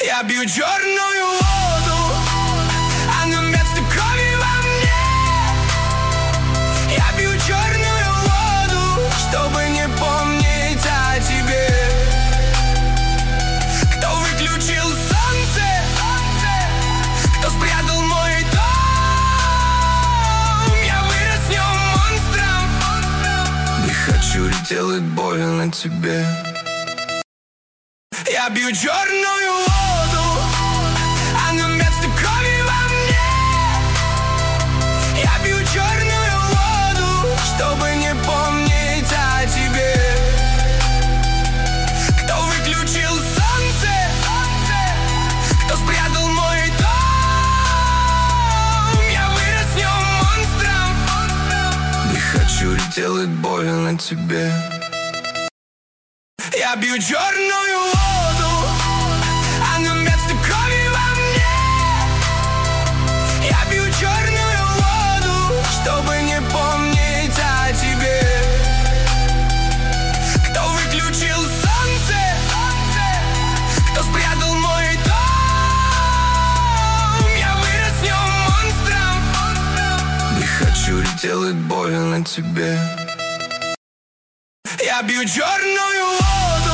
Я бью черную воду, она вместо крови во мне. Я бью черную воду, чтобы не помнить о тебе. Кто выключил солнце, кто спрятал мой дом. Я вырос в нем монстром. Не хочу делать больно тебе. Я бью черную воду, она вместо крови во мне. Я бью черную воду, чтобы не помнить о тебе. Кто выключил солнце, кто спрятал мой дом. Я вырос в нем монстром. Не хочу делать больно тебе. Я бью черную воду, она вместо крови во мне. Я бью черную воду, чтобы не помнить о тебе. Кто выключил солнце, кто спрятал мой дом. Я вырос в нем монстром. Не хочу делать больно тебе. Я бью черную воду.